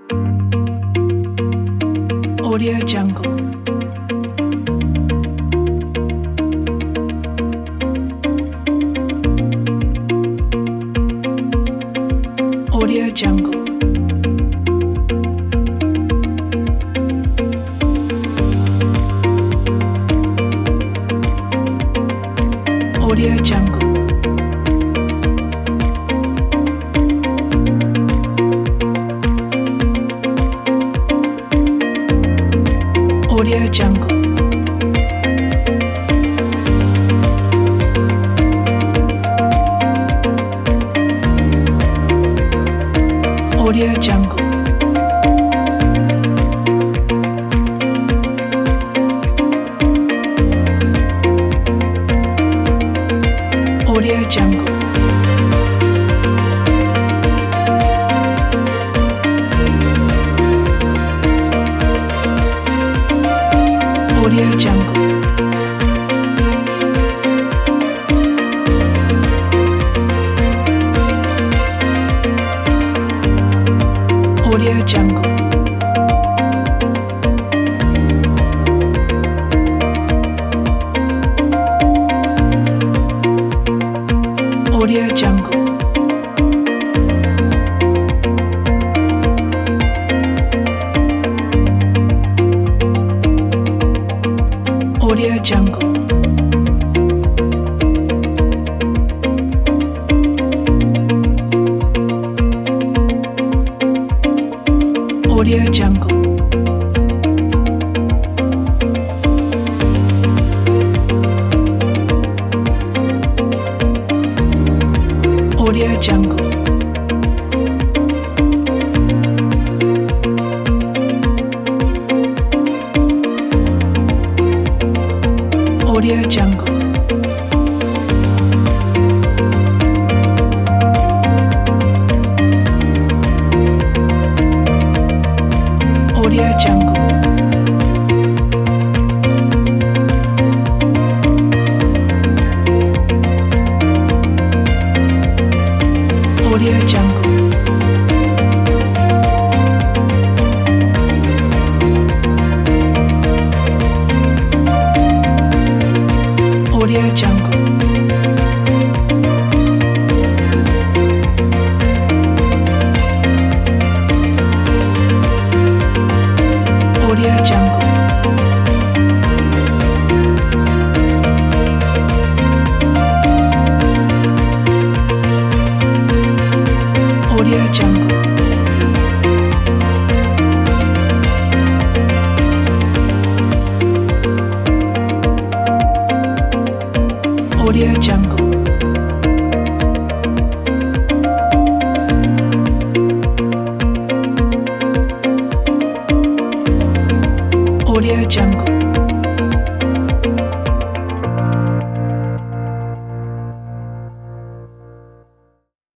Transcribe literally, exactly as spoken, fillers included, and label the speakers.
Speaker 1: Audio Jungle. Audio Jungle. Audio Jungle. Audio Jungle. Audio Jungle. Audio Jungle. Audio Jungle. Audio Jungle. Audio Jungle. Audio Jungle. Audio Jungle. Audio Jungle. Audio Jungle. Audio Jungle. Audio Jungle. Audio Jungle. Audio Jungle. Audio Jungle. Audio Jungle.